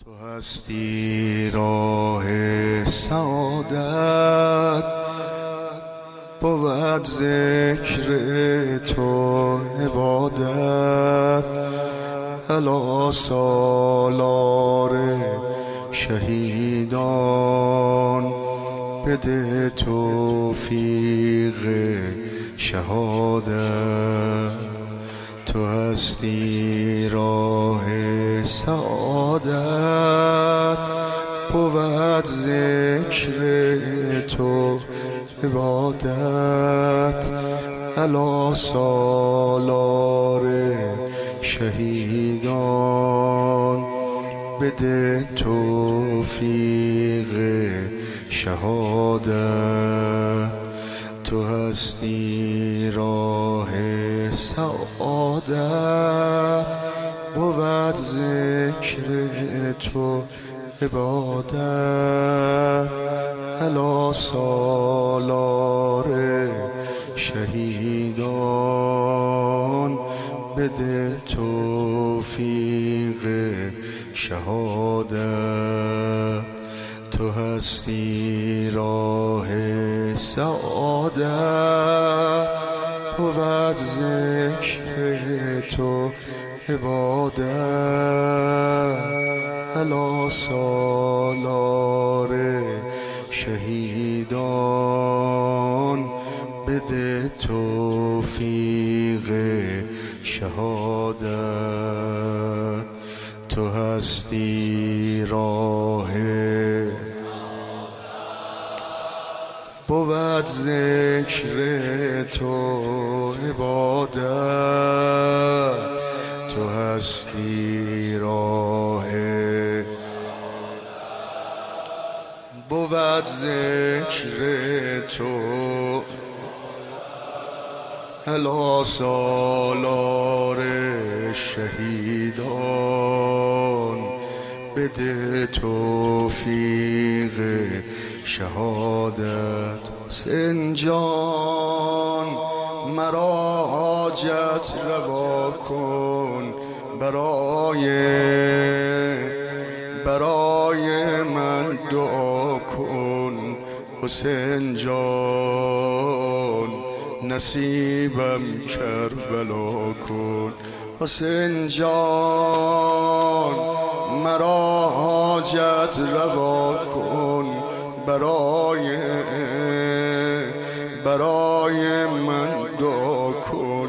تو هستی راه سعادت، بود ذکر تو عبادت. الا سالار شهیدان، بده توفیق شهادت. تو هستی راه سعادت، بود ذکر تو عبادت. الا سالار شهیدان، بده توفیق شهادت. تو هستی راه سعادت، بود ذکر تو عبادت. الا سالار شهیدان، بده توفیق شهادت. تو هستی راه سعادت، بود ذکر تو عبادت. الا سالار شهیدان، بده توفیق شهادت. تو هستی راه بود ذکر تو عبادت. تو هستی راه بود ذکر تو. الا سالار شهیدان، بده توفیق شهادت. حسین جان مرا حاجت روا کن، برای من دعا کن. حسین جان نصیبم کربلا کن. حسین جان مرا حاجت روا کن، برای من دعا کن.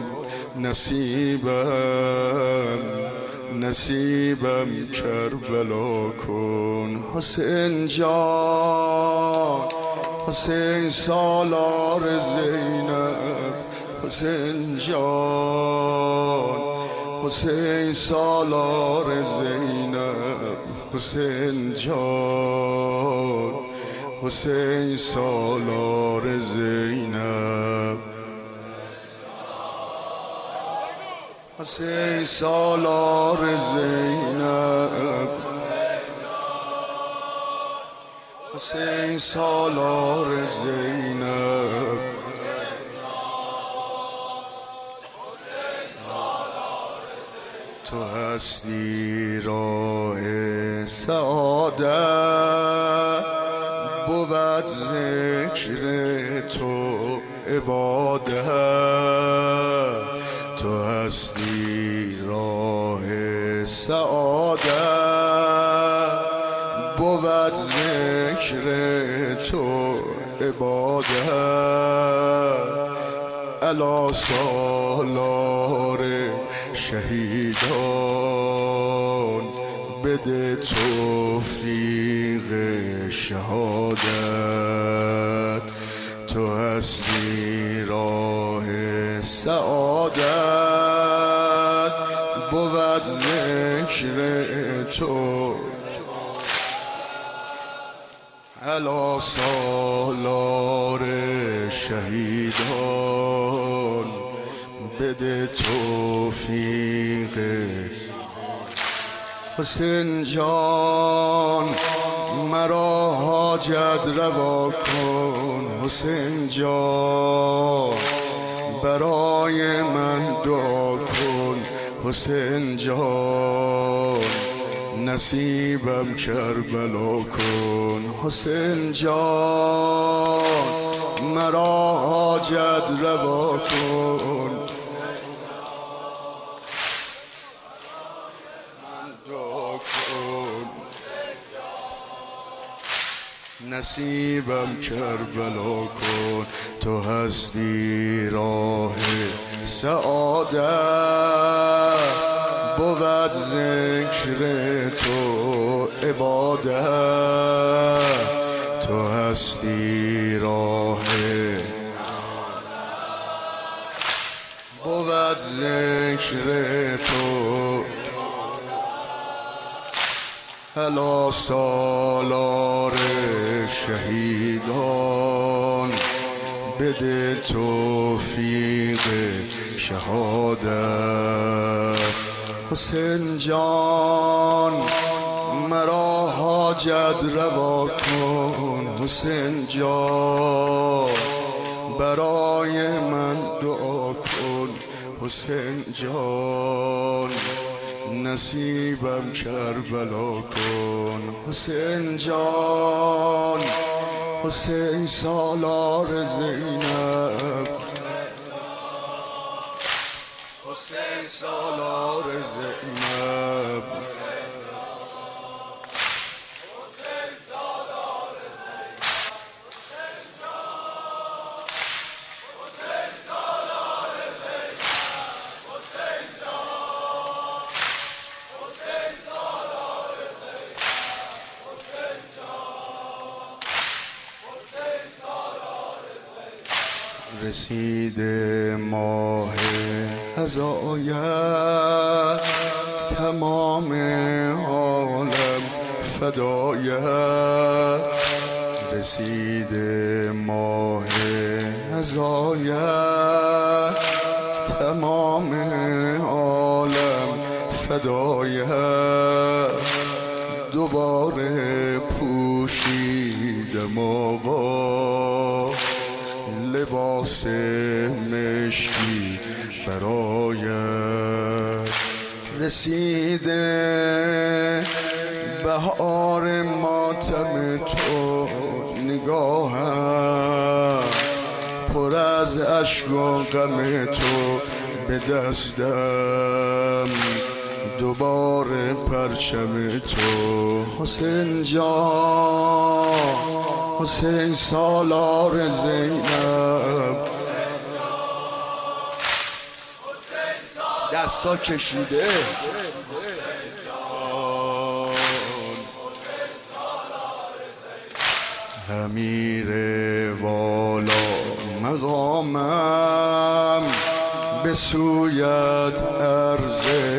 نصیبم کربلا کن. حسین جان، حسین سالار زینب. حسین جان، حسین سالار زینب. حسین جان، حسین سالار زینب. حسین سالار زینب. حسین سالار زینب. تو هستی راه سعادت، بود ذکر تو عبادت. تو هستی راه سعادت، بود ذکر تو عبادت. الا سالار شهیدان، بده توفیق شهادت. تو هستی راه سعادت، بود ذکر تو. الا سالار شهیدان، بده توفیق. حسین جان مرا حاجت روا کن. حسین جان برای من دعا کن. حسین جان نصیبم کربلا کن. حسین جان مرا حاجت روا کن. نصیبم کربلا کن. تو هستی راه سعادت، بود ذکر تو عبادت. تو هستی راه بود ذکر تو. هلا سالار شهیدان، بده توفیق شهادت. حسین جان مرا حاجت روا کن. حسین جان برای من دعا کن. حسین جان نصیبم کربلا کن. حسین جان حسین سالار زینب، حسین سالار زینب. رسید ماه هدایت، تمام عالم فدایت. رسید ماه هدایت، تمام عالم فدایت. دوباره پوشیدم آقا لباس مشکی برایت. رسیده بهار ماتم تو، نگاهم پر از اشک و غم تو. به دستم دوباره پرچم تو. حسین جان حسین سالار زینب. دستا کشیده امیر والا مقامم، به سویت عرض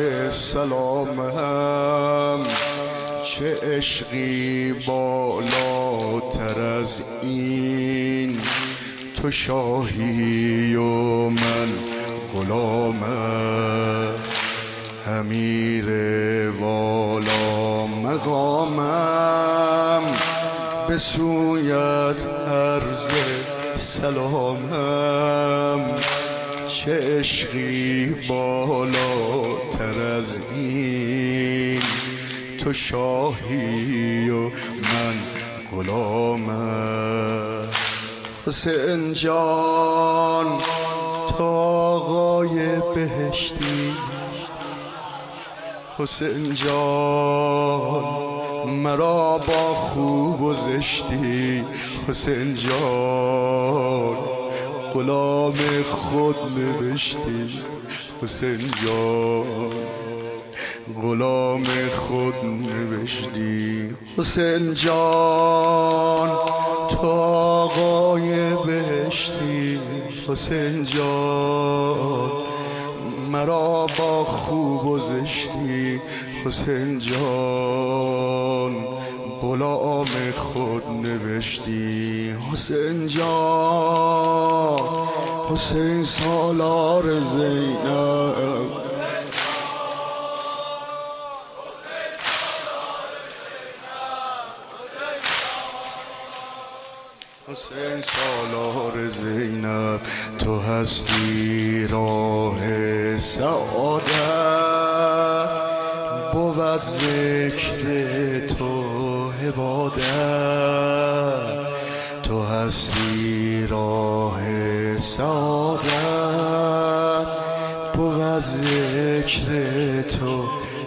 سلامم. چه عشقی بالاتر از این، تو شاهی و من غلامم. امیر والا مقامم، به سویت عرض سلامم. چه عشقی بالاتر از این، تو شاهی و من غلامم. حسین جان تو آقای بهشتی، حسین جان مرا با خوب و زشتی. حسین جان غلام خود نوشتی. حسین جان غلام خود نوشتی. حسین جان تو آقای بهشتی. حسین جان مرا با خوب و زشتی. حسین جان غلام خود نوشتی. حسین جان حسین سالار زینب. حسین سالار زینب، تو هستی راه سعادت، بود بود ذکر تو عبادت، تو هستی راه سعادت، بود ذکر تو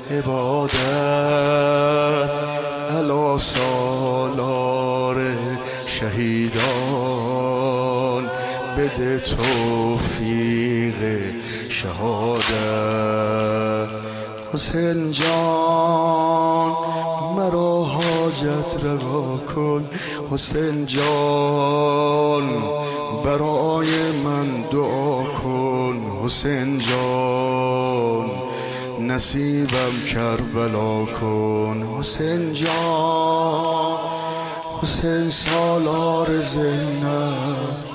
عبادت. الا سالار شهیدان بده توفیق شهادت. حسین جان مرا حاجت روا کن، حسین جان برای من دعا کن، حسین جان نصیبم کربلا کن، حسین جان. حسین سالار زینب